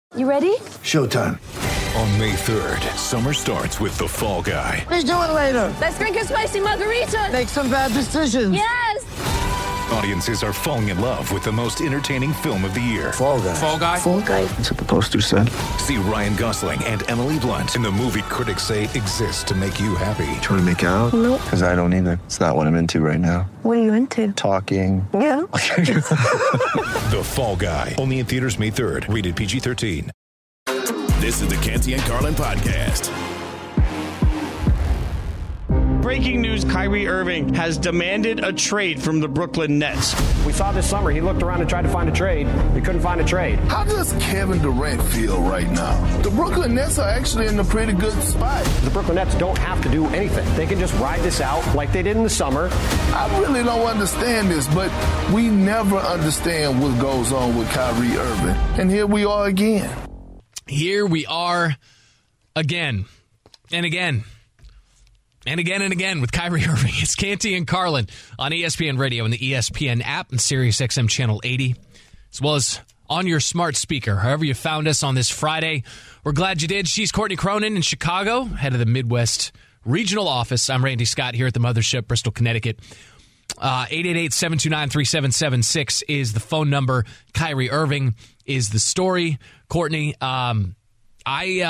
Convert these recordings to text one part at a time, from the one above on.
You ready? Showtime. On May 3rd, summer starts with The Fall Guy. Let's do it later. Let's drink a spicy margarita. Make some bad decisions. Yes! Audiences are falling in love with the most entertaining film of the year. Fall Guy. Fall Guy? Fall Guy. That's what the poster said. See Ryan Gosling and Emily Blunt in the movie critics say exists to make you happy. Trying to make it out? Nope. Because I don't either. It's not what I'm into right now. What are you into? Talking. Yeah. The Fall Guy. Only in theaters May 3rd. Rated PG-13. This is the Canty and Carlin podcast. Breaking news, Kyrie Irving has demanded a trade from the Brooklyn Nets. We saw this summer, he looked around and tried to find a trade. He couldn't find a trade. How does Kevin Durant feel right now? The Brooklyn Nets are actually in a pretty good spot. The Brooklyn Nets don't have to do anything. They can just ride this out like they did in the summer. I really don't understand this, but we never understand what goes on with Kyrie Irving. And here we are again. Here we are again and again. And again and again with Kyrie Irving. It's Canty and Carlin on ESPN Radio and the ESPN app and SiriusXM Channel 80, as well as on your smart speaker, however you found us on this Friday. We're glad you did. She's Courtney Cronin in Chicago, head of the Midwest Regional Office. I'm Randy Scott here at the Mothership, Bristol, Connecticut. 888-729-3776 is the phone number. Kyrie Irving is the story. Courtney, we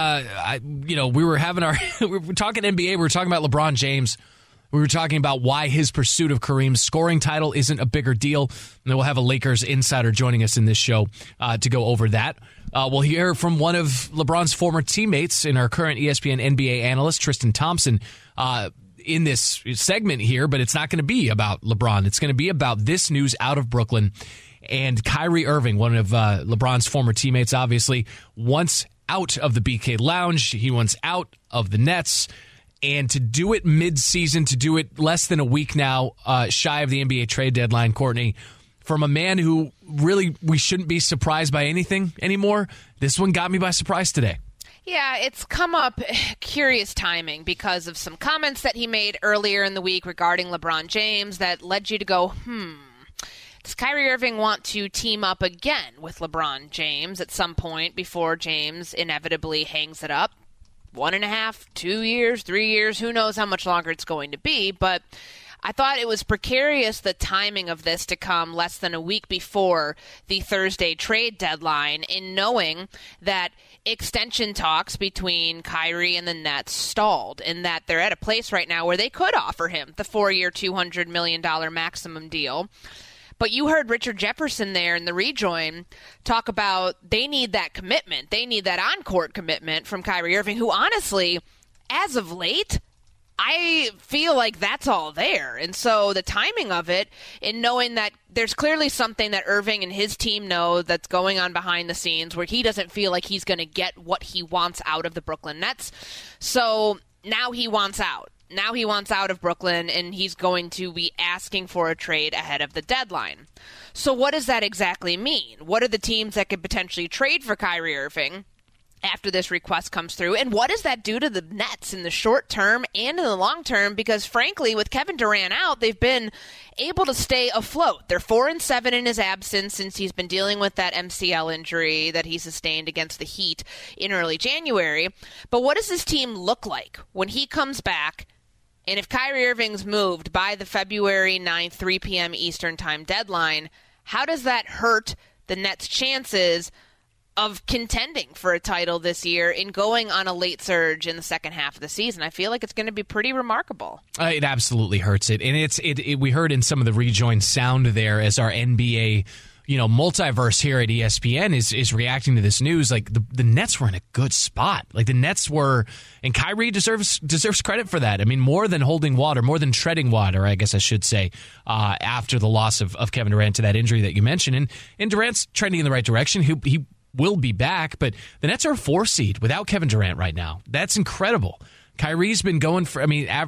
were having we were talking NBA. We were talking about LeBron James. We were talking about why his pursuit of Kareem's scoring title isn't a bigger deal. And then we'll have a Lakers insider joining us in this show to go over that. We'll hear from one of LeBron's former teammates and our current ESPN NBA analyst, Tristan Thompson, in this segment here. But it's not going to be about LeBron. It's going to be about this news out of Brooklyn. And Kyrie Irving, one of LeBron's former teammates, obviously, wants out of the BK Lounge. He wants out of the Nets. And to do it mid-season, to do it less than a week now, shy of the NBA trade deadline, Courtney, from a man who really we shouldn't be surprised by anything anymore, this one got me by surprise today. Yeah, it's come up curious timing because of some comments that he made earlier in the week regarding LeBron James that led you to go, does Kyrie Irving want to team up again with LeBron James at some point before James inevitably hangs it up? 1.5, 2 years, 3 years, who knows how much longer it's going to be. But I thought it was precarious, the timing of this, to come less than a week before the Thursday trade deadline, in knowing that extension talks between Kyrie and the Nets stalled, and that they're at a place right now where they could offer him the 4-year, $200 million maximum deal. But you heard Richard Jefferson there in the rejoin talk about they need that commitment. They need that on-court commitment from Kyrie Irving, who honestly, as of late, I feel like that's all there. And so the timing of it, in knowing that there's clearly something that Irving and his team know that's going on behind the scenes where he doesn't feel like he's going to get what he wants out of the Brooklyn Nets. So now he wants out. Now he wants out of Brooklyn, and he's going to be asking for a trade ahead of the deadline. So what does that exactly mean? What are the teams that could potentially trade for Kyrie Irving after this request comes through? And what does that do to the Nets in the short term and in the long term? Because frankly, with Kevin Durant out, they've been able to stay afloat. They're 4-7 in his absence since he's been dealing with that MCL injury that he sustained against the Heat in early January. But what does this team look like when he comes back? And if Kyrie Irving's moved by the February 9th, 3 p.m. Eastern time deadline, how does that hurt the Nets' chances of contending for a title this year in going on a late surge in the second half of the season? I feel like it's going to be pretty remarkable. It absolutely hurts it. And we heard in some of the rejoined sound there as our NBA multiverse here at ESPN is reacting to this news. Like the Nets were in a good spot. Like the Nets were, and Kyrie deserves credit for that. I mean, more than holding water, more than treading water, I guess I should say, after the loss of Kevin Durant to that injury that you mentioned. And Durant's trending in the right direction. He will be back, but the Nets are a 4 seed without Kevin Durant right now. That's incredible. Kyrie's been going for, the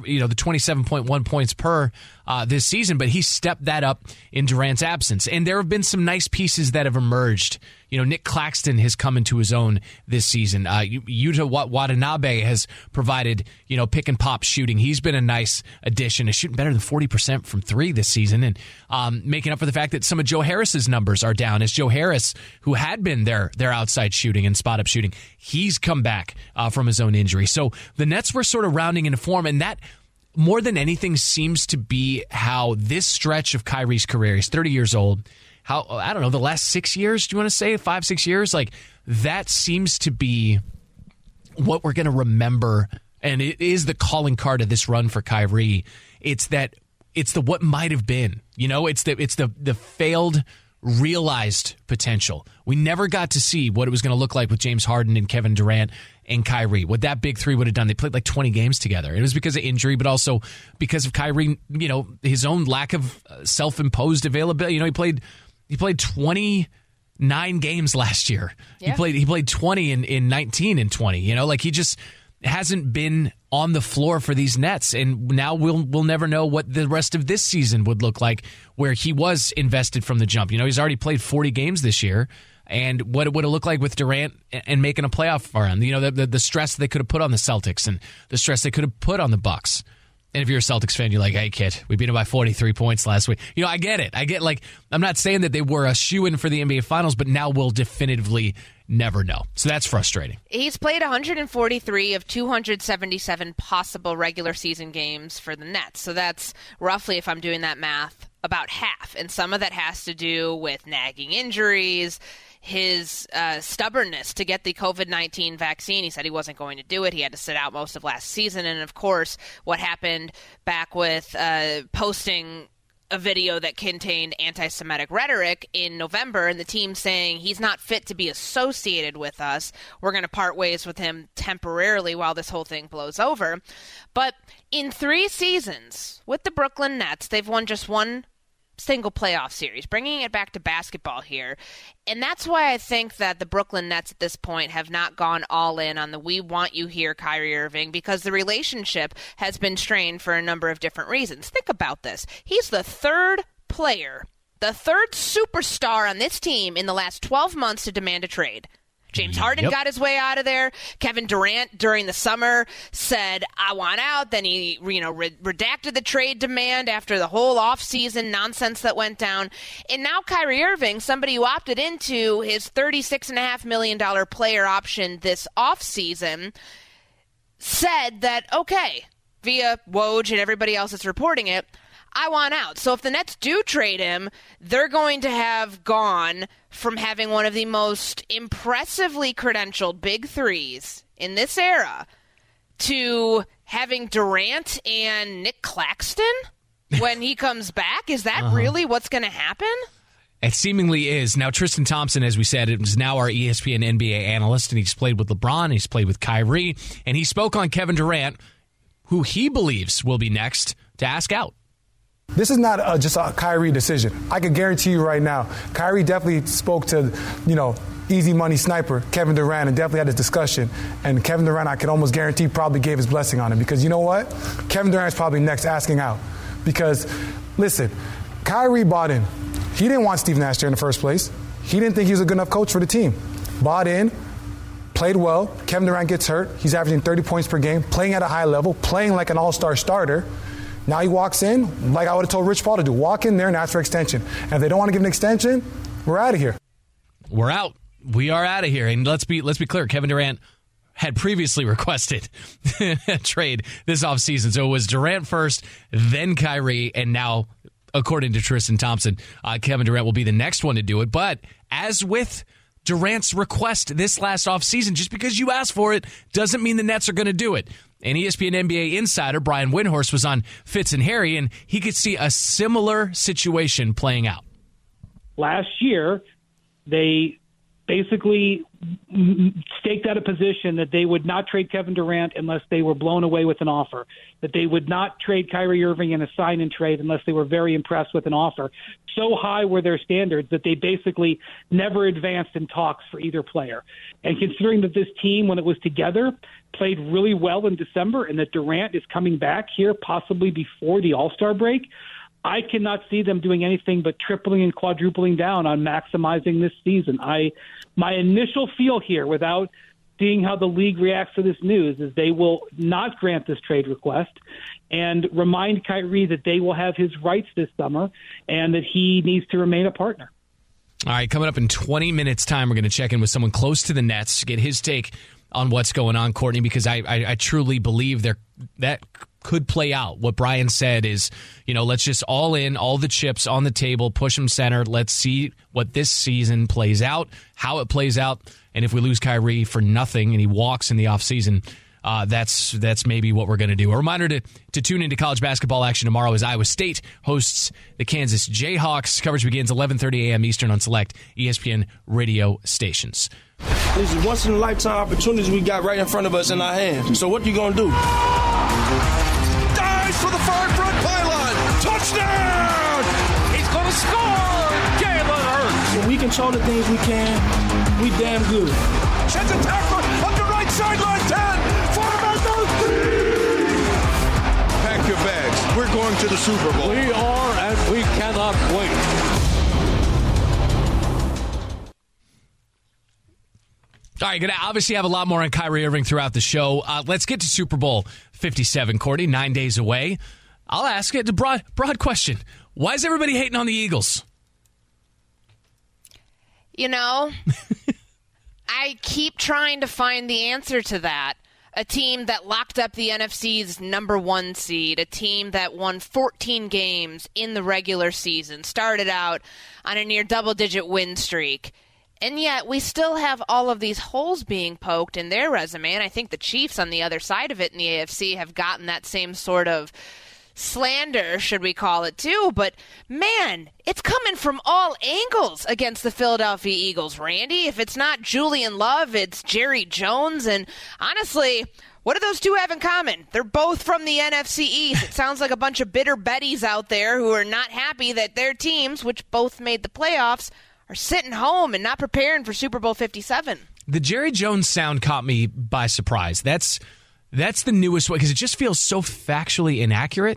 27.1 points per this season, but he stepped that up in Durant's absence. And there have been some nice pieces that have emerged. Nick Claxton has come into his own this season. Yuta Watanabe has provided, pick and pop shooting. He's been a nice addition. He's shooting better than 40% from three this season, and making up for the fact that some of Joe Harris's numbers are down. As Joe Harris, who had been their outside shooting and spot up shooting, he's come back from his own injury. So the Nets were sort of rounding into form, and that, more than anything, seems to be how this stretch of Kyrie's career, he's 30 years old, the last 6 years, do you want to say 5-6 years? Like, that seems to be what we're going to remember, and it is the calling card of this run for Kyrie. It's the what might have been, it's the failed realized potential. We never got to see what it was going to look like with James Harden and Kevin Durant and Kyrie, what that big three would have done. They played like 20 games together. It was because of injury, but also because of Kyrie, his own lack of self-imposed availability. He played 29 games last year. Yeah. He played 20 in 19 and 20. He just hasn't been on the floor for these Nets, and now we'll never know what the rest of this season would look like, where he was invested from the jump. He's already played 40 games this year, and what it would have looked like with Durant and making a playoff run. The stress they could have put on the Celtics and the stress they could have put on the Bucks. And if you're a Celtics fan, you're like, hey, kid, we beat them by 43 points last week. I get it. I'm not saying that they were a shoo-in for the NBA Finals, but now we'll definitively never know. So that's frustrating. He's played 143 of 277 possible regular season games for the Nets. So that's roughly, if I'm doing that math, about half. And some of that has to do with nagging injuries, his stubbornness to get the COVID-19 vaccine. He said he wasn't going to do it. He had to sit out most of last season. And, of course, what happened back with posting a video that contained anti-Semitic rhetoric in November, and the team saying he's not fit to be associated with us. We're going to part ways with him temporarily while this whole thing blows over. But in 3 seasons with the Brooklyn Nets, they've won just one single playoff series, bringing it back to basketball here. And that's why I think that the Brooklyn Nets at this point have not gone all in on the we want you here, Kyrie Irving, because the relationship has been strained for a number of different reasons. Think about this. He's the third player, the third superstar on this team in the last 12 months to demand a trade. James Harden got his way out of there. Kevin Durant during the summer said, I want out. Then he redacted the trade demand after the whole offseason nonsense that went down. And now Kyrie Irving, somebody who opted into his $36.5 million player option this offseason, said that, okay, via Woj and everybody else that's reporting it, I want out. So if the Nets do trade him, they're going to have gone from having one of the most impressively credentialed big threes in this era to having Durant and Nick Claxton when he comes back. Is that really what's going to happen? It seemingly is. Now, Tristan Thompson, as we said, is now our ESPN NBA analyst, and he's played with LeBron, he's played with Kyrie, and he spoke on Kevin Durant, who he believes will be next to ask out. This is not just a Kyrie decision. I can guarantee you right now, Kyrie definitely spoke to, easy money sniper, Kevin Durant, and definitely had this discussion. And Kevin Durant, I can almost guarantee, probably gave his blessing on it. Because you know what? Kevin Durant's probably next asking out. Because, listen, Kyrie bought in. He didn't want Steve Nash there in the first place. He didn't think he was a good enough coach for the team. Bought in, played well. Kevin Durant gets hurt. He's averaging 30 points per game, playing at a high level, playing like an all-star starter. Now he walks in, like I would have told Rich Paul to do, walk in there and ask for extension. And if they don't want to give an extension, we're out of here. We're out. We are out of here. And let's be clear, Kevin Durant had previously requested a trade this offseason. So it was Durant first, then Kyrie, and now, according to Tristan Thompson, Kevin Durant will be the next one to do it. But as with Durant's request this last offseason, just because you asked for it doesn't mean the Nets are going to do it. And ESPN NBA insider Brian Windhorst was on Fitz and Harry, and he could see a similar situation playing out. Last year, they basically staked out a position that they would not trade Kevin Durant unless they were blown away with an offer, that they would not trade Kyrie Irving in a sign and trade unless they were very impressed with an offer. So high were their standards that they basically never advanced in talks for either player. And considering that this team, when it was together, played really well in December and that Durant is coming back here possibly before the All-Star break, I cannot see them doing anything but tripling and quadrupling down on maximizing this season. My initial feel here, without seeing how the league reacts to this news, is they will not grant this trade request and remind Kyrie that they will have his rights this summer and that he needs to remain a partner. All right, coming up in 20 minutes' time, we're going to check in with someone close to the Nets to get his take on what's going on, Courtney, because I truly believe that could play out. What Brian said is, let's just all in, all the chips on the table, push them center. Let's see what this season plays out, how it plays out. And if we lose Kyrie for nothing and he walks in the offseason, that's maybe what we're going to do. A reminder to tune into college basketball action tomorrow as Iowa State hosts the Kansas Jayhawks. Coverage begins 11:30 a.m. Eastern on select ESPN radio stations. These are once-in-a-lifetime opportunities we got right in front of us in our hands. So what you going to do? Dives for the far front pylon. Touchdown! He's going to score! Jalen Hurts. When we control the things we can, we damn good. Sends a tackler up the right sideline. 10. Pack your bags. We're going to the Super Bowl. We are, and we cannot wait. All right, going to obviously have a lot more on Kyrie Irving throughout the show. Let's get to Super Bowl 57, Courtney, 9 days away. I'll ask it a broad question. Why is everybody hating on the Eagles? I keep trying to find the answer to that. A team that locked up the NFC's number 1 seed, a team that won 14 games in the regular season, started out on a near double-digit win streak. And yet we still have all of these holes being poked in their resume, and I think the Chiefs on the other side of it in the AFC have gotten that same sort of slander, should we call it, too. But, man, it's coming from all angles against the Philadelphia Eagles, Randy. If it's not Julian Love, it's Jerry Jones. And, honestly, what do those two have in common? They're both from the NFC East. It sounds like a bunch of bitter Bettys out there who are not happy that their teams, which both made the playoffs, are sitting home and not preparing for Super Bowl 57. The Jerry Jones sound caught me by surprise. That's the newest one because it just feels so factually inaccurate.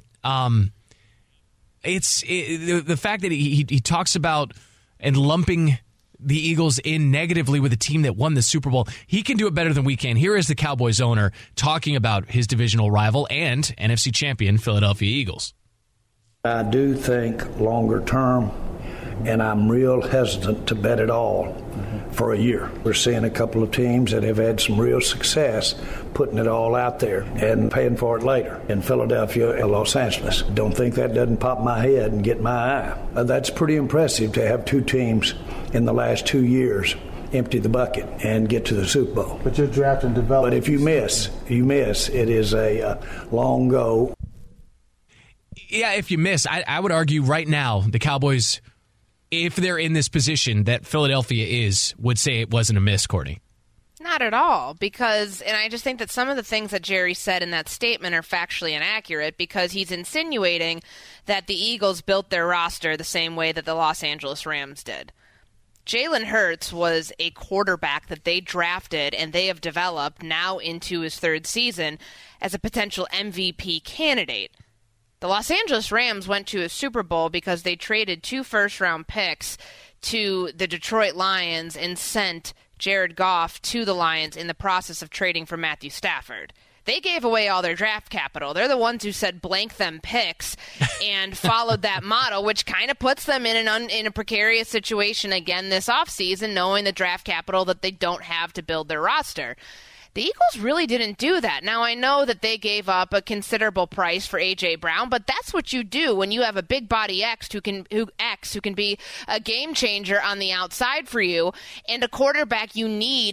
It's the fact that he talks about and lumping the Eagles in negatively with a team that won the Super Bowl. He can do it better than we can. Here is the Cowboys owner talking about his divisional rival and NFC champion Philadelphia Eagles. I do think longer term, and I'm real hesitant to bet it all for a year. We're seeing a couple of teams that have had some real success putting it all out there and paying for it later in Philadelphia and Los Angeles. Don't think that doesn't pop my head and get my eye. That's pretty impressive to have two teams in the last 2 years empty the bucket and get to the Super Bowl. But you're drafting development. But if you miss. It is a long go. Yeah, if you miss, I would argue right now the Cowboys, if they're in this position that Philadelphia is, would say it wasn't a miss, Courtney. Not at all, because, and I just think that some of the things that Jerry said in that statement are factually inaccurate because he's insinuating that the Eagles built their roster the same way that the Los Angeles Rams did. Jalen Hurts was a quarterback that they drafted and they have developed now into his third season as a potential MVP candidate. The Los Angeles Rams went to a Super Bowl because they traded 2 first-round picks to the Detroit Lions and sent Jared Goff to the Lions in the process of trading for Matthew Stafford. They gave away all their draft capital. They're the ones who said blank them picks and followed that model, which kind of puts them in a precarious situation again this offseason, knowing the draft capital that they don't have to build their roster. The Eagles really didn't do that. Now, I know that they gave up a considerable price for A.J. Brown, but that's what you do when you have a big body X who can be a game changer on the outside for you and a quarterback you need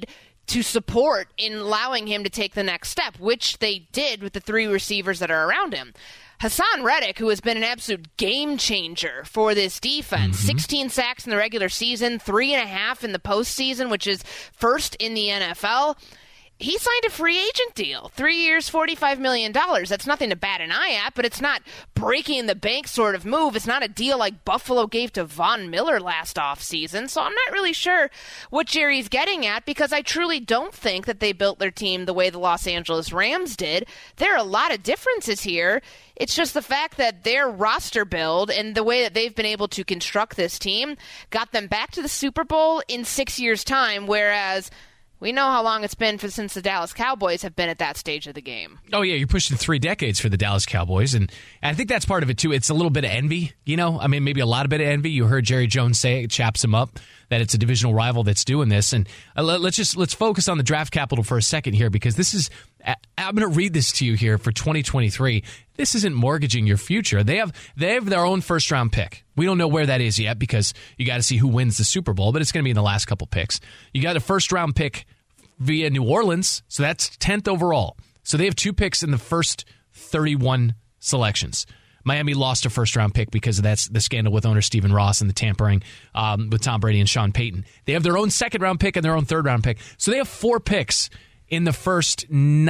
to support in allowing him to take the next step, which they did with the 3 receivers that are around him. Hassan Reddick, who has been an absolute game changer for this defense, 16 sacks in the regular season, 3.5 in the postseason, which is first in the NFL. He signed a free agent deal, 3 years, $45 million. That's nothing to bat an eye at, but it's not breaking the bank sort of move. It's not a deal like Buffalo gave to Von Miller last offseason. So I'm not really sure what Jerry's getting at, because I truly don't think that they built their team the way the Los Angeles Rams did. There are a lot of differences here. It's just the fact that their roster build and the way that they've been able to construct this team got them back to the Super Bowl in 6 years' time, whereas we know how long it's been since the Dallas Cowboys have been at that stage of the game. Oh, yeah, you're pushing 3 decades for the Dallas Cowboys, and I think that's part of it, too. It's a little bit of envy, I mean, maybe a lot of bit of envy. You heard Jerry Jones say it chaps him up, that it's a divisional rival that's doing this. And let's focus on the draft capital for a second here, because this is, I'm going to read this to you here for 2023. This isn't mortgaging your future. They have their own first-round pick. We don't know where that is yet, because you got to see who wins the Super Bowl, but it's going to be in the last couple picks. You got a first-round pick via New Orleans, so that's 10th overall. So they have 2 picks in the first 31 selections. Miami lost a first-round pick because of the scandal with owner Stephen Ross and the tampering with Tom Brady and Sean Payton. They have their own second-round pick and their own third-round pick. So they have 4 picks in the first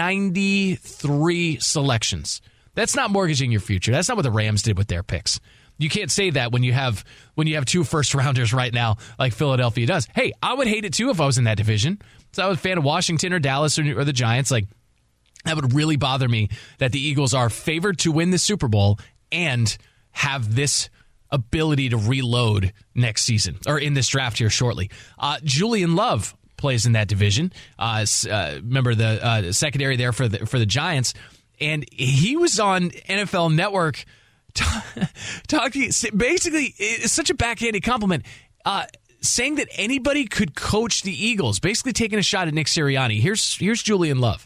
93 selections. That's not mortgaging your future. That's not what the Rams did with their picks. You can't say that when you have 2 first-rounders right now like Philadelphia does. Hey, I would hate it, too, if I was in that division. So I was a fan of Washington or Dallas or the Giants. Like, that would really bother me that the Eagles are favored to win the Super Bowl and have this ability to reload next season or in this draft here shortly. Julian Love plays in that division. Remember the secondary there for the Giants, and he was on NFL Network talking. Basically, it's such a backhanded compliment. Saying that anybody could coach the Eagles, basically taking a shot at Nick Sirianni. Here's Julian Love.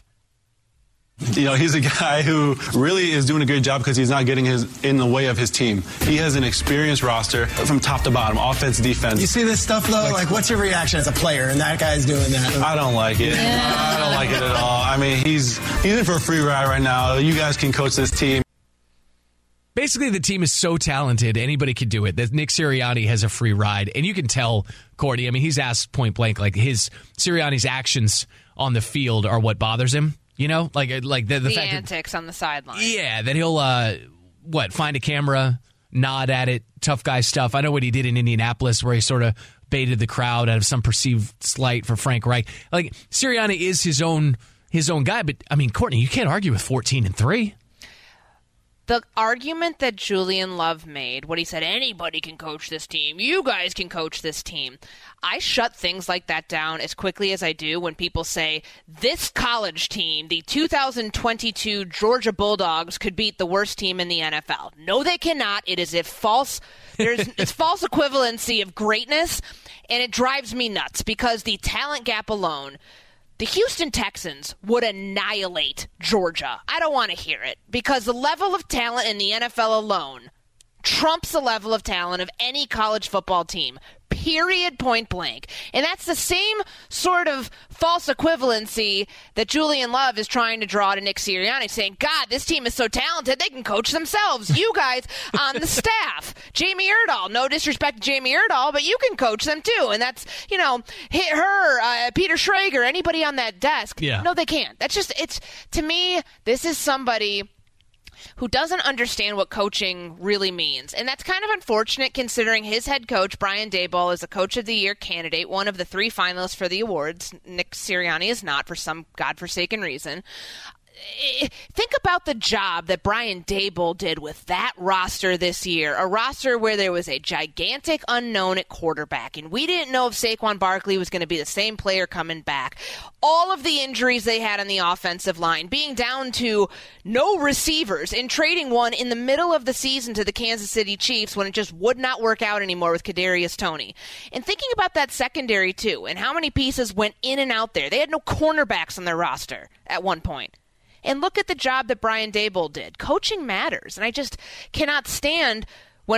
He's a guy who really is doing a good job because he's not getting in the way of his team. He has an experienced roster from top to bottom, offense, defense. You see this stuff, though? Like, what's your reaction as a player? And that guy's doing that. I don't like it. Yeah. I don't like it at all. I mean, he's in for a free ride right now. You guys can coach this team. Basically, the team is so talented, anybody could do it. That Nick Sirianni has a free ride. And you can tell, Courtney, I mean, he's asked point blank, like Sirianni's actions on the field are what bothers him. Like the fact antics on the sideline. Yeah, that he'll, find a camera, nod at it, tough guy stuff. I know what he did in Indianapolis where he sort of baited the crowd out of some perceived slight for Frank Reich. Like, Sirianni is his own guy, but, I mean, Courtney, you can't argue with 14-3. The argument that Julian Love made when he said anybody can coach this team, you guys can coach this team, I shut things like that down as quickly as I do when people say this college team, the 2022 Georgia Bulldogs, could beat the worst team in the NFL. No, they cannot. It is it's false equivalency of greatness, and it drives me nuts because the talent gap alone. The Houston Texans would annihilate Georgia. I don't want to hear it because the level of talent in the NFL alone trumps the level of talent of any college football team. Period, point blank. And that's the same sort of false equivalency that Julian Love is trying to draw to Nick Sirianni, saying, God, this team is so talented, they can coach themselves. You guys on the staff. Jamie Erdahl, no disrespect to Jamie Erdahl, but you can coach them too. And that's, Peter Schrager, anybody on that desk. Yeah. No, they can't. That's just, to me, this is somebody who doesn't understand what coaching really means. And that's kind of unfortunate considering his head coach, Brian Daboll, is a Coach of the Year candidate, one of the 3 finalists for the awards. Nick Sirianni is not for some godforsaken reason. Think about the job that Brian Daboll did with that roster this year, a roster where there was a gigantic unknown at quarterback, and we didn't know if Saquon Barkley was going to be the same player coming back. All of the injuries they had on the offensive line, being down to no receivers and trading one in the middle of the season to the Kansas City Chiefs when it just would not work out anymore with Kadarius Toney. And thinking about that secondary, too, and how many pieces went in and out there. They had no cornerbacks on their roster at one point. And look at the job that Brian Daboll did. Coaching matters. And I just cannot stand when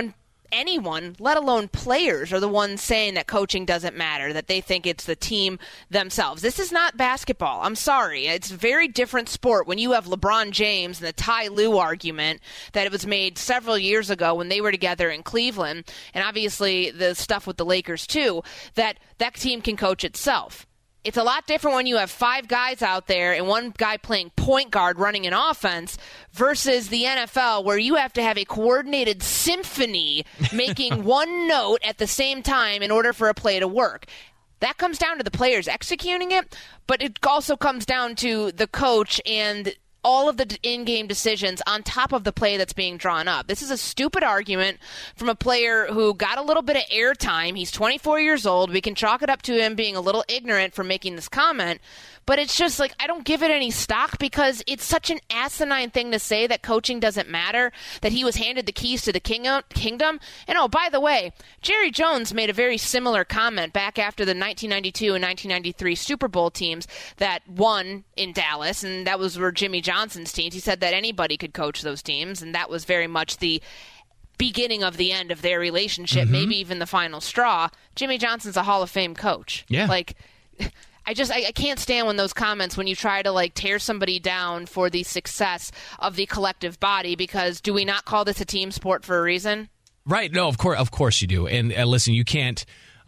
anyone, let alone players, are the ones saying that coaching doesn't matter, that they think it's the team themselves. This is not basketball. I'm sorry. It's a very different sport when you have LeBron James and the Ty Lue argument that it was made several years ago when they were together in Cleveland, and obviously the stuff with the Lakers too, that team can coach itself. It's a lot different when you have 5 guys out there and one guy playing point guard running an offense versus the NFL where you have to have a coordinated symphony making one note at the same time in order for a play to work. That comes down to the players executing it, but it also comes down to the coach and all of the in-game decisions on top of the play that's being drawn up. This is a stupid argument from a player who got a little bit of airtime. He's 24 years old. We can chalk it up to him being a little ignorant for making this comment. But it's just like, I don't give it any stock because it's such an asinine thing to say that coaching doesn't matter, that he was handed the keys to the kingdom. And oh, by the way, Jerry Jones made a very similar comment back after the 1992 and 1993 Super Bowl teams that won in Dallas, and that were Jimmy Johnson's teams. He said that anybody could coach those teams, and that was very much the beginning of the end of their relationship, maybe even the final straw. Jimmy Johnson's a Hall of Fame coach. Yeah. I can't stand when those comments, when you try to tear somebody down for the success of the collective body, because do we not call this a team sport for a reason? Right. No, of course you do. And listen, you can't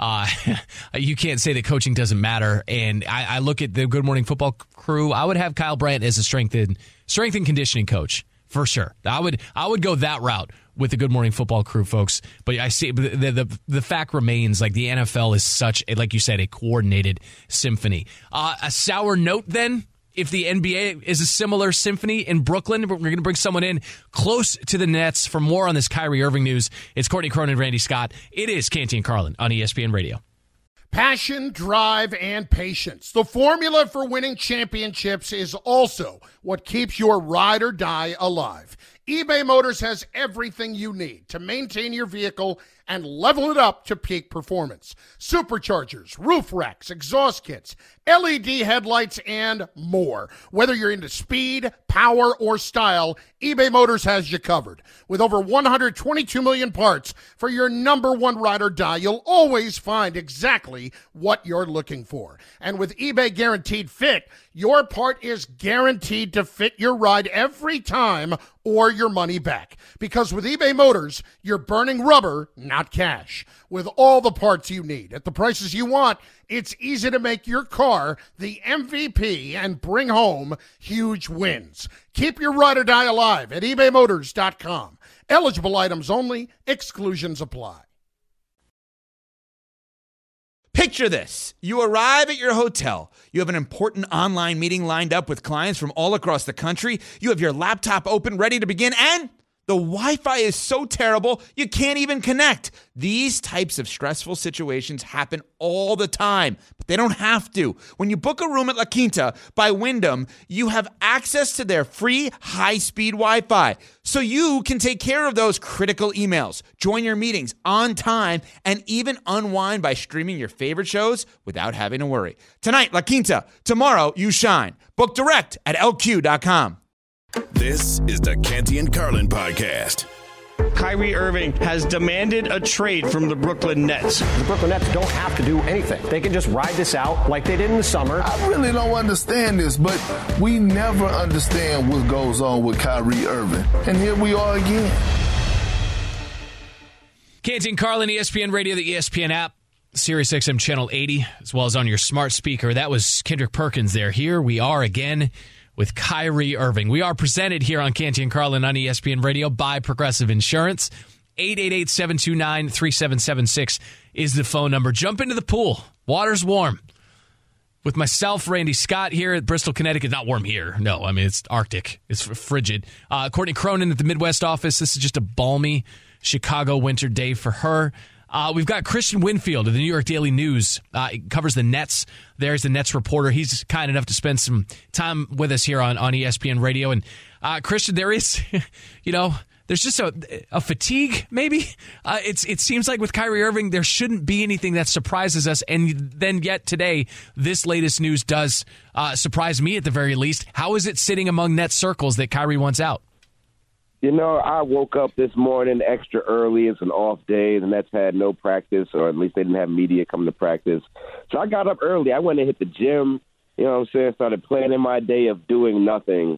say that coaching doesn't matter. And I look at the Good Morning Football crew. I would have Kyle Brandt as a strength and conditioning coach for sure. I would go that route with the Good Morning Football crew, folks. But I see the fact remains, the NFL is such, like you said, a coordinated symphony. A sour note then, if the NBA is a similar symphony in Brooklyn, we're going to bring someone in close to the Nets for more on this Kyrie Irving news. It's Courtney Cronin and Randy Scott. It is Canty and Carlin on ESPN Radio. Passion, drive, and patience. The formula for winning championships is also what keeps your ride or die alive. eBay Motors has everything you need to maintain your vehicle and level it up to peak performance. Superchargers, roof racks, exhaust kits, LED headlights, and more. Whether you're into speed, power, or style, eBay Motors has you covered. With over 122 million parts for your number one ride or die, you'll always find exactly what you're looking for. And with eBay Guaranteed Fit, your part is guaranteed to fit your ride every time or your money back. Because with eBay Motors, you're burning rubber, not cash. With all the parts you need at the prices you want, it's easy to make your car the MVP and bring home huge wins. Keep your ride or die alive at ebaymotors.com. Eligible items only. Exclusions apply. Picture this. You arrive at your hotel. You have an important online meeting lined up with clients from all across the country. You have your laptop open, ready to begin, and the Wi-Fi is so terrible, you can't even connect. These types of stressful situations happen all the time, but they don't have to. When you book a room at La Quinta by Wyndham, you have access to their free high-speed Wi-Fi, so you can take care of those critical emails, join your meetings on time, and even unwind by streaming your favorite shows without having to worry. Tonight, La Quinta. Tomorrow, you shine. Book direct at LQ.com. This is the Canty and Carlin podcast. Kyrie Irving has demanded a trade from the Brooklyn Nets. The Brooklyn Nets don't have to do anything. They can just ride this out like they did in the summer. I really don't understand this, but we never understand what goes on with Kyrie Irving. And here we are again. Canty and Carlin, ESPN Radio, the ESPN app, Sirius XM Channel 80, as well as on your smart speaker. That was Kendrick Perkins there. Here we are again with Kyrie Irving. We are presented here on Canty and Carlin on ESPN Radio by Progressive Insurance. 888-729-3776 is the phone number. Jump into the pool. Water's warm. With myself, Randy Scott, here at Bristol, Connecticut. Not warm here. No, I mean, it's Arctic. It's frigid. Courtney Cronin at the Midwest office. This is just a balmy Chicago winter day for her. We've got Christian Winfield of the New York Daily News. He covers the Nets. There's the Nets reporter. He's kind enough to spend some time with us here on ESPN Radio. And Christian, there is, there's just a fatigue, maybe. It seems like with Kyrie Irving, there shouldn't be anything that surprises us. And then yet today, this latest news does surprise me at the very least. How is it sitting among Nets circles that Kyrie wants out? You know, I woke up this morning extra early. It's an off day. The Nets had no practice, or at least they didn't have media come to practice. So I got up early. I went and hit the gym, you know what I'm saying, started planning my day of doing nothing.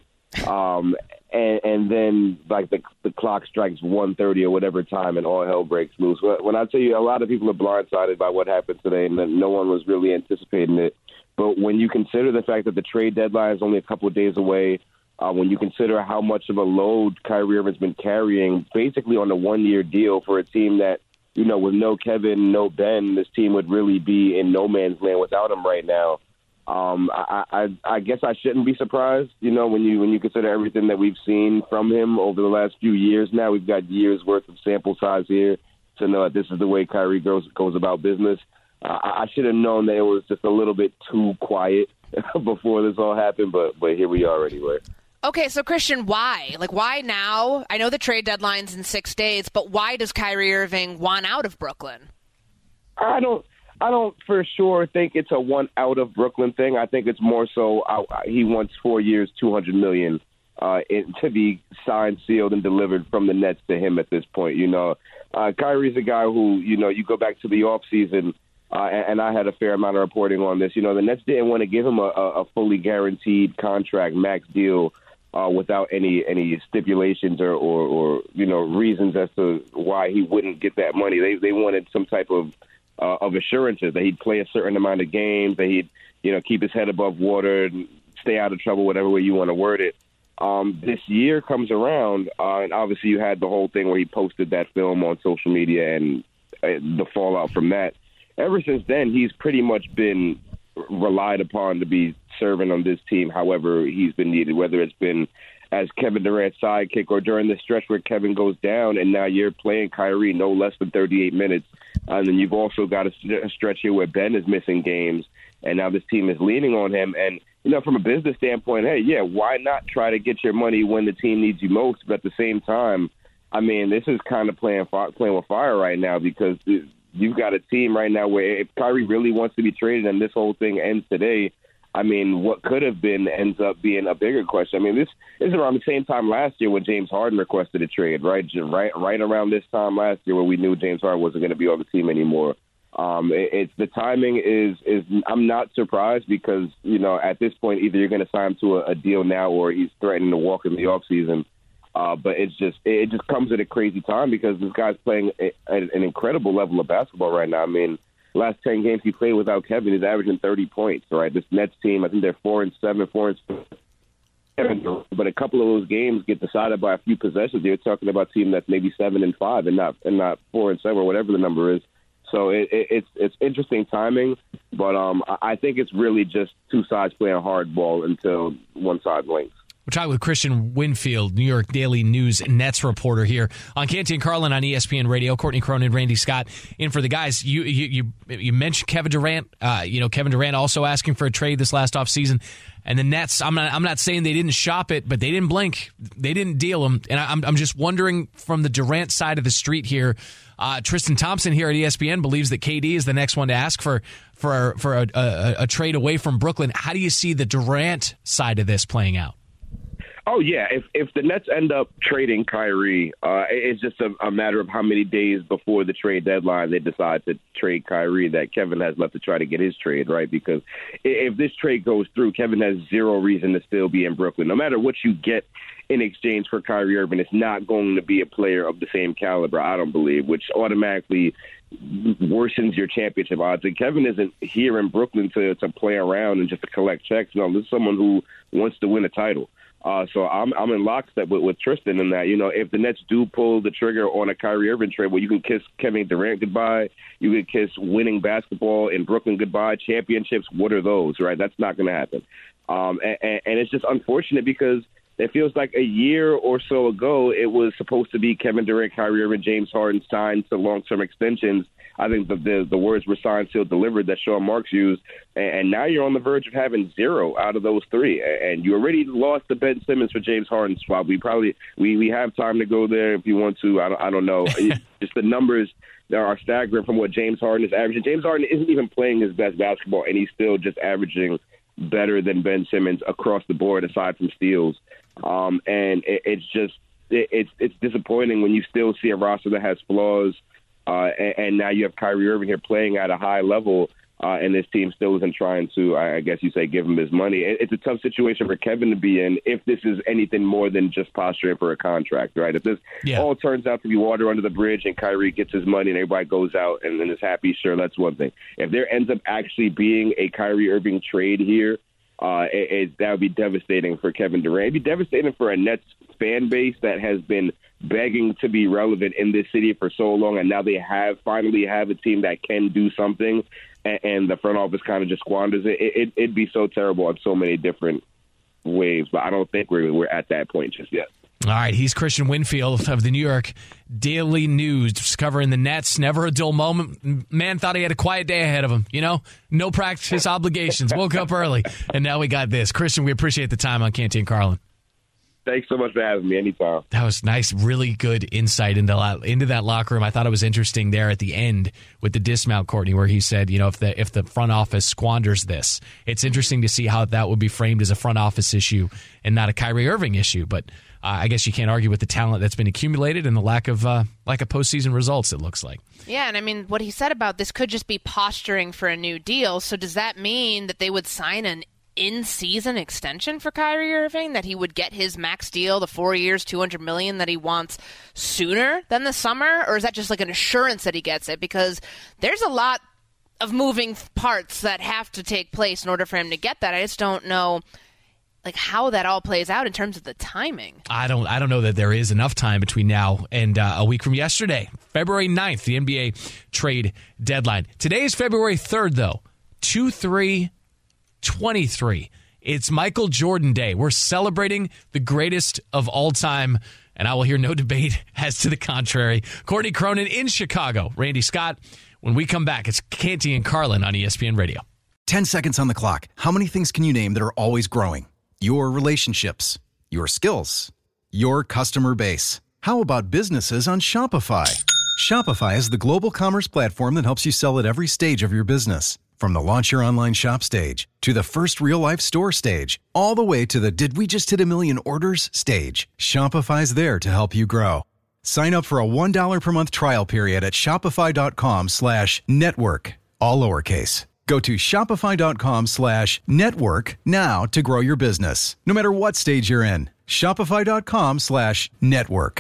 And then, like, the clock strikes 1:30 or whatever time, and all hell breaks loose. When I tell you, a lot of people are blindsided by what happened today, and no one was really anticipating it. But when you consider the fact that the trade deadline is only a couple of days away, when you consider how much of a load Kyrie Irving's been carrying, basically on a one-year deal for a team that, you know, with no Kevin, no Ben, this team would really be in no man's land without him right now. I guess I shouldn't be surprised, you know, when you consider everything that we've seen from him over the last few years. Now we've got years worth of sample size here to know that this is the way Kyrie goes about business. I should have known that it was just a little bit too quiet before this all happened, but here we are anyway. Okay, so Christian, why? Like, why now? I know the trade deadline's in 6 days, but why does Kyrie Irving want out of Brooklyn? I don't for sure think it's a one out of Brooklyn thing. I think it's more so he wants 4 years, $200 million to be signed, sealed, and delivered from the Nets to him at this point. You know, Kyrie's a guy who, you know, you go back to the offseason, and I had a fair amount of reporting on this. You know, the Nets didn't want to give him a fully guaranteed contract, max deal, without any stipulations or you know, reasons as to why he wouldn't get that money. They wanted some type of assurances that he'd play a certain amount of games, that he'd, you know, keep his head above water, and stay out of trouble, whatever way you want to word it. This year comes around, and obviously you had the whole thing where he posted that film on social media and the fallout from that. Ever since then, he's pretty much been relied upon to be serving on this team however he's been needed, whether it's been as Kevin Durant's sidekick or during the stretch where Kevin goes down and now you're playing Kyrie no less than 38 minutes. And then you've also got a stretch here where Ben is missing games, and now this team is leaning on him. And, you know, from a business standpoint, hey, yeah, why not try to get your money when the team needs you most? But at the same time, I mean, this is kind of playing with fire right now, because you've got a team right now where if Kyrie really wants to be traded and this whole thing ends today, I mean, what could have been ends up being a bigger question. I mean, this is around the same time last year when James Harden requested a trade, right? Right around this time last year where we knew James Harden wasn't going to be on the team anymore. It's the timing is I'm not surprised, because, you know, at this point either you're going to sign him to a deal now or he's threatening to walk in the offseason. But it just comes at a crazy time, because this guy's playing at an incredible level of basketball right now. I mean, last 10 games he played without Kevin, he's averaging 30 points, right? This Nets team, I think they're 4-7, 4-7. But a couple of those games get decided by a few possessions. You're talking about a team that's maybe 7-5 and not 4-7 or whatever the number is. So it's interesting timing, but I think it's really just two sides playing hardball until one side blinks. We're talking with Christian Winfield, New York Daily News Nets reporter here on Canty and Carlin on ESPN Radio. Courtney Cronin, Randy Scott in for the guys. You mentioned Kevin Durant. Kevin Durant also asking for a trade this last offseason. And the Nets, I'm not saying they didn't shop it, but they didn't blink. They didn't deal them. And I'm just wondering, from the Durant side of the street here, Tristan Thompson here at ESPN believes that KD is the next one to ask for a trade away from Brooklyn. How do you see the Durant side of this playing out? Oh, yeah. If the Nets end up trading Kyrie, it's just a matter of how many days before the trade deadline they decide to trade Kyrie that Kevin has left to try to get his trade, right? Because if this trade goes through, Kevin has zero reason to still be in Brooklyn. No matter what you get in exchange for Kyrie Irving, it's not going to be a player of the same caliber, I don't believe, which automatically worsens your championship odds. And Kevin isn't here in Brooklyn to play around and just to collect checks. No, this is someone who wants to win a title. So I'm in lockstep with Tristan in that, you know, if the Nets do pull the trigger on a Kyrie Irving trade, well, you can kiss Kevin Durant goodbye. You can kiss winning basketball in Brooklyn goodbye. Championships, what are those, right? That's not going to happen. And it's just unfortunate, because it feels like a year or so ago it was supposed to be Kevin Durant, Kyrie Irving, James Harden signed to long-term extensions. I think the words were signed, sealed, delivered that Sean Marks used. And now you're on the verge of having zero out of those three. And you already lost to Ben Simmons for James Harden's swap. We have time to go there if you want to. I don't know. Just the numbers that are staggering from what James Harden is averaging. James Harden isn't even playing his best basketball, and he's still just averaging better than Ben Simmons across the board, aside from steals. And it's just it's disappointing when you still see a roster that has flaws, and now you have Kyrie Irving here playing at a high level, and this team still isn't trying to, I guess you say, give him his money. It's a tough situation for Kevin to be in if this is anything more than just posturing for a contract, right? If this all turns out to be water under the bridge and Kyrie gets his money and everybody goes out and then is happy, sure, that's one thing. If there ends up actually being a Kyrie Irving trade here, that would be devastating for Kevin Durant. It'd be devastating for a Nets fan base that has been begging to be relevant in this city for so long, and now they finally have a team that can do something, and the front office kind of just squanders it. It'd be so terrible on so many different ways, but I don't think we're at that point just yet. All right, he's Christian Winfield of the New York Daily News, covering the Nets. Never a dull moment. Man thought he had a quiet day ahead of him. No practice obligations. Woke up early, and now we got this. Christian, we appreciate the time on Canty and Carlin. Thanks so much for having me. Anytime. That was nice, really good insight into that locker room. I thought it was interesting there at the end with the dismount, Courtney, where he said, if the front office squanders this, it's interesting to see how that would be framed as a front office issue and not a Kyrie Irving issue. But I guess you can't argue with the talent that's been accumulated and the lack of postseason results, it looks like. Yeah, and what he said about this could just be posturing for a new deal. So does that mean that they would sign an in-season extension for Kyrie Irving, that he would get his max deal, the 4 years, $200 million that he wants sooner than the summer? Or is that just like an assurance that he gets it? Because there's a lot of moving parts that have to take place in order for him to get that. I just don't know how that all plays out in terms of the timing. I don't know that there is enough time between now and a week from yesterday, February 9th, the NBA trade deadline. Today is February 3rd, though. 2/3/23. It's Michael Jordan Day. We're celebrating the greatest of all time, and I will hear no debate as to the contrary. Courtney Cronin in Chicago. Randy Scott. When we come back, it's Canty and Carlin on ESPN Radio. 10 seconds on the clock. How many things can you name that are always growing? Your relationships, your skills, your customer base. How about businesses on Shopify? Shopify is the global commerce platform that helps you sell at every stage of your business. From the launch your online shop stage, to the first real-life store stage, all the way to the did we just hit 1 million orders stage, Shopify's there to help you grow. Sign up for a $1 per month trial period at shopify.com/network, all lowercase. Go to shopify.com/network now to grow your business, no matter what stage you're in. Shopify.com/network.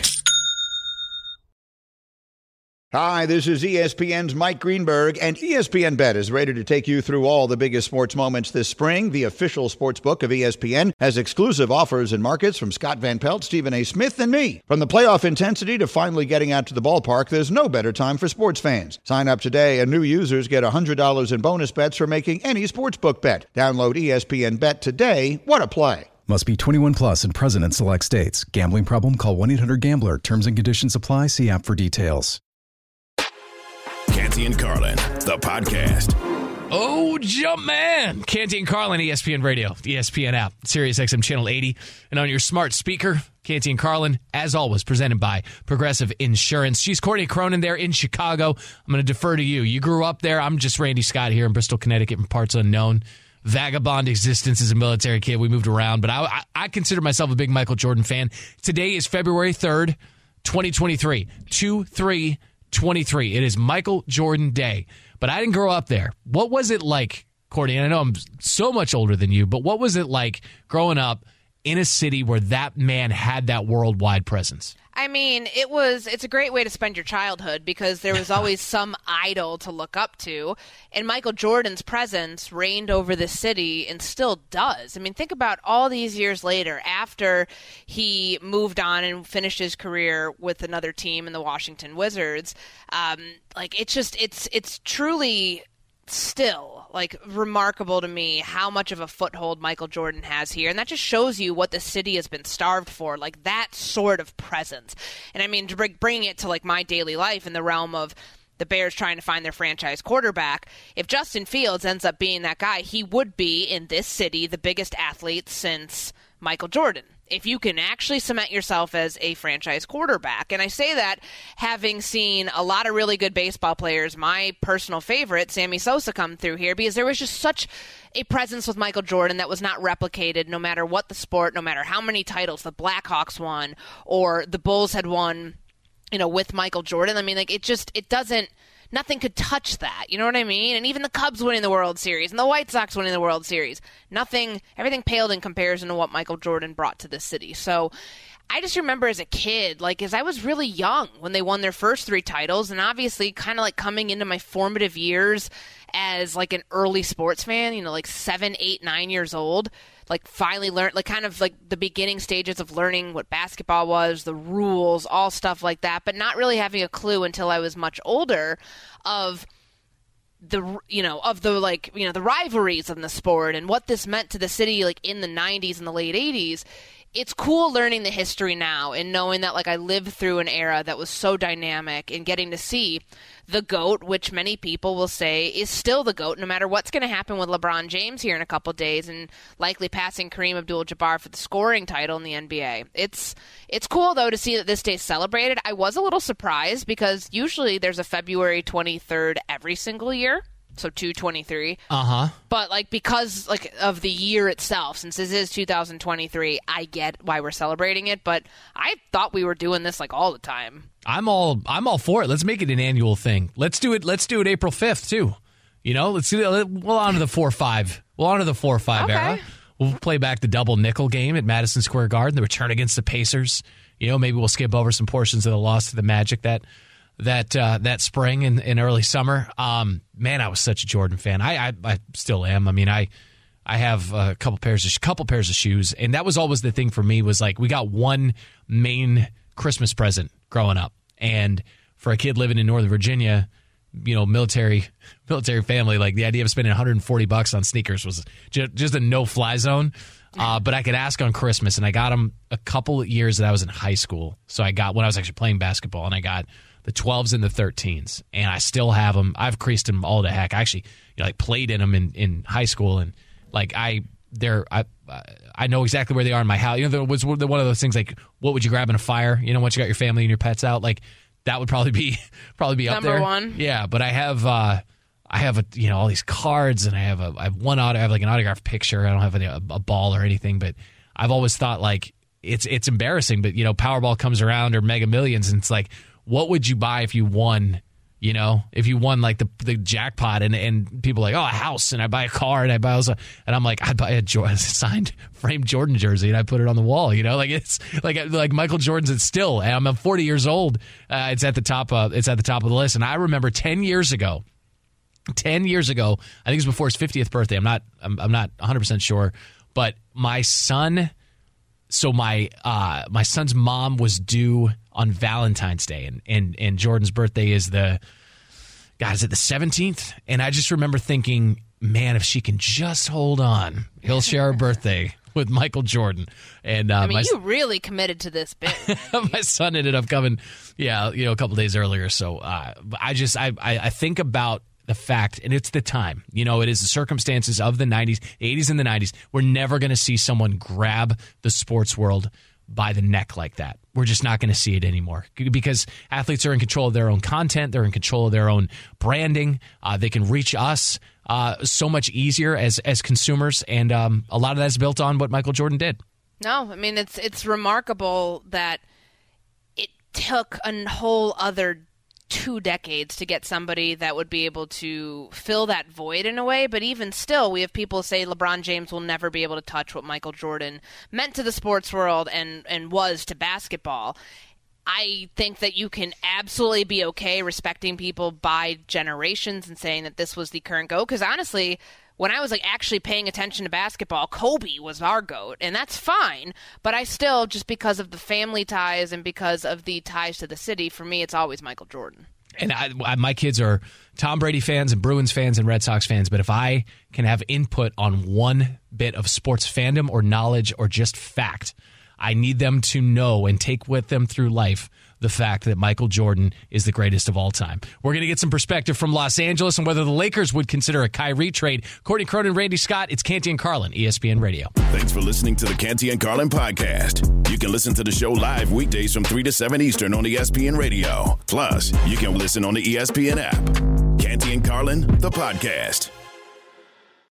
Hi, this is ESPN's Mike Greenberg, and ESPN Bet is ready to take you through all the biggest sports moments this spring. The official sports book of ESPN has exclusive offers and markets from Scott Van Pelt, Stephen A. Smith, and me. From the playoff intensity to finally getting out to the ballpark, there's no better time for sports fans. Sign up today, and new users get $100 in bonus bets for making any sportsbook bet. Download ESPN Bet today. What a play. Must be 21 plus and present in select states. Gambling problem? Call 1-800-GAMBLER. Terms and conditions apply. See app for details. Canty and Carlin, the podcast. Oh, jump man. Canty and Carlin, ESPN Radio, the ESPN app, Sirius XM Channel 80, and on your smart speaker. Canty and Carlin, as always, presented by Progressive Insurance. She's Courtney Cronin there in Chicago. I'm going to defer to you. You grew up there. I'm just Randy Scott here in Bristol, Connecticut, in parts unknown. Vagabond existence as a military kid. We moved around, but I consider myself a big Michael Jordan fan. Today is February 3rd, 2023. 2/3/23. It is Michael Jordan Day. But I didn't grow up there. What was it like, Courtney? And I know I'm so much older than you, but what was it like growing up in a city where that man had that worldwide presence? I mean, it's a great way to spend your childhood because there was always some idol to look up to. And Michael Jordan's presence reigned over the city and still does. I mean, think about all these years later after he moved on and finished his career with another team in the Washington Wizards. It's truly still remarkable to me how much of a foothold Michael Jordan has here, and that just shows you what the city has been starved for, that sort of presence. And I mean, to bring it to my daily life in the realm of the Bears trying to find their franchise quarterback, if Justin Fields ends up being that guy, he would be in this city the biggest athlete since Michael Jordan. if you can actually cement yourself as a franchise quarterback. And I say that having seen a lot of really good baseball players, my personal favorite, Sammy Sosa, come through here, because there was just such a presence with Michael Jordan that was not replicated no matter what the sport, no matter how many titles the Blackhawks won or the Bulls had won, with Michael Jordan. I mean, like, it doesn't, nothing could touch that. You know what I mean? And even the Cubs winning the World Series and the White Sox winning the World Series, everything paled in comparison to what Michael Jordan brought to this city. So I just remember as a kid, as I was really young when they won their first 3 titles, and obviously kind of coming into my formative years as an early sports fan, 7, 8, 9 years old, finally learned, the beginning stages of learning what basketball was, the rules, all stuff like that, but not really having a clue until I was much older of the rivalries in the sport and what this meant to the city, in the 90s and the late 80s. It's cool learning the history now and knowing that I lived through an era that was so dynamic, and getting to see the GOAT, which many people will say is still the GOAT, no matter what's going to happen with LeBron James here in a couple days, and likely passing Kareem Abdul-Jabbar for the scoring title in the NBA. It's cool, though, to see that this day's celebrated. I was a little surprised because usually there's a February 23rd every single year. So 2/23. But because of the year itself, since this is 2023, I get why we're celebrating it. But I thought we were doing this all the time. I'm all for it. Let's make it an annual thing. Let's do it April 5th too. Let's do it. We'll honor the 4-5. We'll honor the 4-5 era. We'll play back the double nickel game at Madison Square Garden, the return against the Pacers. Maybe we'll skip over some portions of the loss to the Magic that spring and early summer. Man, I was such a Jordan fan. I still am. I mean, I have a couple pairs of shoes, and that was always the thing for me, was we got one main Christmas present growing up. And for a kid living in Northern Virginia, military family, the idea of spending $140 on sneakers was just a no-fly zone. But I could ask on Christmas, and I got them a couple of years that I was in high school. So I got, when I was actually playing basketball, and I got the 12s and the 13s, and I still have them. I've creased them all to heck. I actually played in them in high school, and I know exactly where they are in my house. There was one of those things what would you grab in a fire? Once you got your family and your pets out, that would probably be up there. Number one. Yeah, but I have all these cards, and I have an autographed picture. I don't have a ball or anything, but I've always thought it's embarrassing. But Powerball comes around, or Mega Millions, and it's what would you buy if you won? If you won the jackpot, and people are a house, and I buy a car, and I buy also, and I'm I'd buy a signed framed Jordan jersey, and I put it on the wall. It's like Michael Jordan's. It's still, and I'm 40 years old. It's at the top. It's at the top of the list. And I remember 10 years ago, I think it was before his 50th birthday. I'm not 100% sure, but my son. So my son's mom was due on Valentine's Day, and Jordan's birthday is is it the 17th? And I just remember thinking, man, if she can just hold on, he'll share her birthday with Michael Jordan. And you really committed to this bit. My son ended up coming, a couple days earlier. So I think about the fact, and it's the time, it is the circumstances of the 90s, 80s and the 90s. We're never going to see someone grab the sports world by the neck like that. We're just not going to see it anymore, because athletes are in control of their own content. They're in control of their own branding. They can reach us so much easier as consumers. And a lot of that's built on what Michael Jordan did. No, I mean, it's remarkable that it took a whole other 2 decades to get somebody that would be able to fill that void in a way. But even still, we have people say LeBron James will never be able to touch what Michael Jordan meant to the sports world and was to basketball. I think that you can absolutely be okay respecting people by generations and saying that this was the current GOAT. Because honestly, when I was actually paying attention to basketball, Kobe was our GOAT, and that's fine. But I still, just because of the family ties and because of the ties to the city, for me, it's always Michael Jordan. And my kids are Tom Brady fans and Bruins fans and Red Sox fans, but if I can have input on one bit of sports fandom or knowledge or just fact, I need them to know and take with them through life the fact that Michael Jordan is the greatest of all time. We're going to get some perspective from Los Angeles on whether the Lakers would consider a Kyrie trade. Courtney Cronin, Randy Scott, it's Canty and Carlin, ESPN Radio. Thanks for listening to the Canty and Carlin podcast. You can listen to the show live weekdays from 3 to 7 Eastern on ESPN Radio. Plus, you can listen on the ESPN app. Canty and Carlin, the podcast.